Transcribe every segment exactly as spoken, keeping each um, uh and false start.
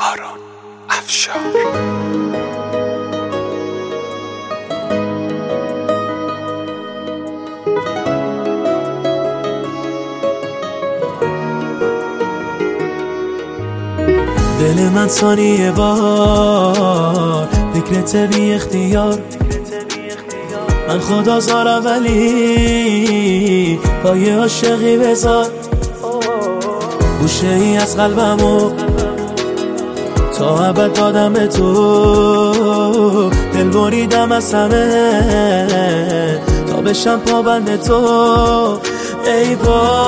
آرون افشار. دل من ثانیه بار فکرت بی اختیار، من خدا زارم ولی پای عاشقی بذار. گوشه ای از قلبمو تا ابد دادم به تو، دل بریدم از همه تا بشم پابند تو. ای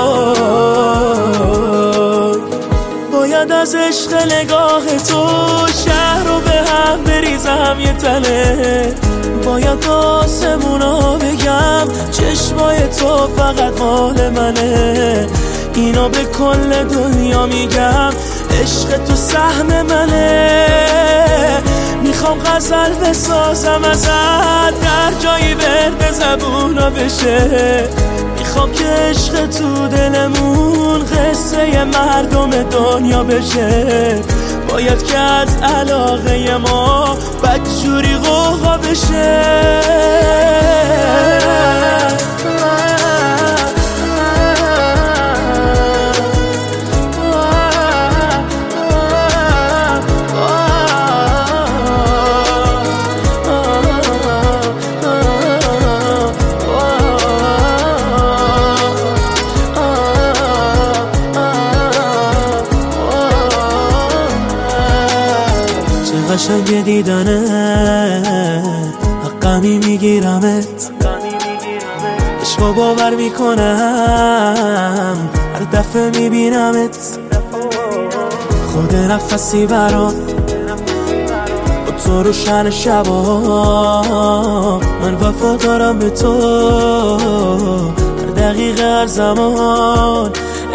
وای باید از عشق نگاه تو شهر رو به هم بریزم یه تله، باید آسمونا بگم چشمای تو فقط مال منه، اینو به کل دنیا میگم عشق تو سهم منه. میخوام غزل بسازم ازت در جایی برد زبونا بشه، میخوام که عشق تو دلمون قصه مردم دنیا بشه، باید که از علاقه ما بدجوری غوغا بشه. قشنگ دیدنه حقمی میگیرمت، عشقو باور میکنم هر دفعه میبینمت. خود نفسی برات با تو روشن شبا، من وفا دارم به تو هر دقیقه هر زمان.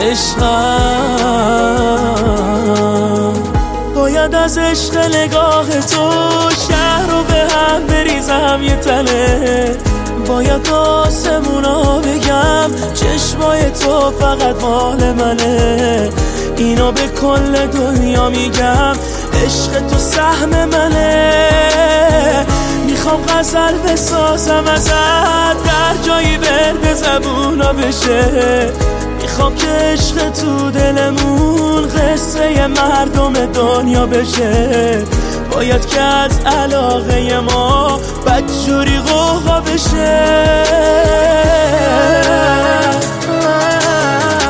عشقم باید از عشق نگاه تو شهر رو به هم بریزم یه تله، باید آسمونا بگم چشمای تو فقط مال منه، اینو به کل دنیا میگم عشق تو سهم منه. میخوام غزل بسازم ازت در جایی برد زبونا بشه، میخوام که عشق تو دلمون قصه مردم دنیا بشه، باید که از علاقه ما بدجوری غوغا بشه.